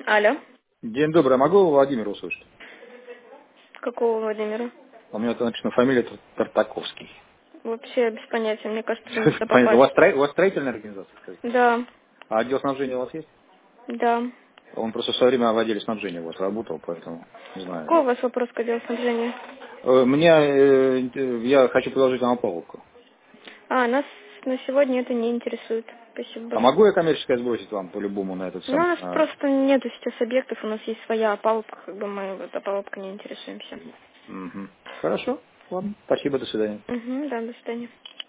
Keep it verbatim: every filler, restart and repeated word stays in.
Алло. День добрый, а могу Владимира услышать? Какого Владимира? У меня там написано фамилия Тар- Тартаковский. Вообще без понятия, мне кажется, вы не туда Понятно. У попали. вас, стро- у вас строительная организация, скажите? Да, А отдел снабжения у вас есть? да. Он просто в свое время в отделе снабжения у вас работал, поэтому не Какой у знаю. вас вопрос к отделу снабжения? Э, Меня, э, э, я хочу предложить вам опалубку. А, нас на сегодня это не интересует. Спасибо А большое. могу я коммерческое сбросить вам по-любому на этот Ну, у самый? нас а, просто нету сейчас объектов, у нас есть своя опалубка, как бы мы вот опалубкой не интересуемся. мгм. Хорошо, ладно. Спасибо, до свидания. Угу, да, до свидания.